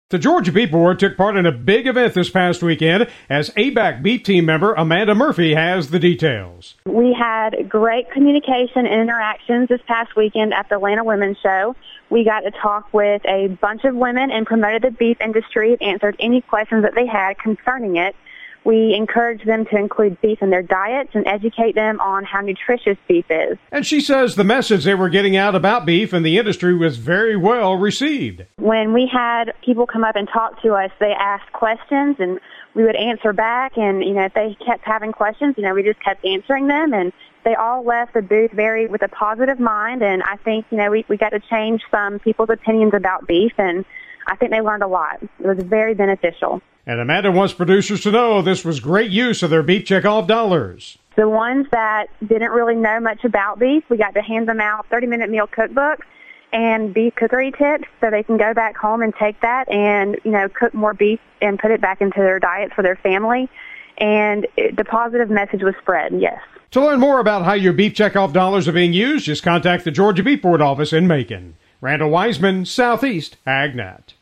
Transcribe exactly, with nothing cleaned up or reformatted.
The Georgia Beef Board took part in a big event this past weekend as A B A C Beef Team member Amanda Murphy has the details. We had great communication and interactions this past weekend at the Atlanta Women's Show. We got to talk with a bunch of women and promoted the beef industry and answered any questions that they had concerning it. We encourage them to include beef in their diets and educate them on how nutritious beef is. And she says the message they were getting out about beef in the industry was very well received. When we had people come up and talk to us, they asked questions and we would answer back. And, you know, if they kept having questions, you know, we just kept answering them. And they all left the booth very with a positive mind. And I think, you know, we, we got to change some people's opinions about beef. And I think they learned a lot. It was very beneficial. And Amanda wants producers to know this was great use of their beef checkoff dollars. The ones that didn't really know much about beef, we got to hand them out thirty-minute meal cookbooks and beef cookery tips so they can go back home and take that and, you know, cook more beef and put it back into their diets for their family. And it, the positive message was spread, yes. To learn more about how your beef checkoff dollars are being used, just contact the Georgia Beef Board office in Macon. Randall Wiseman, Southeast AgNet.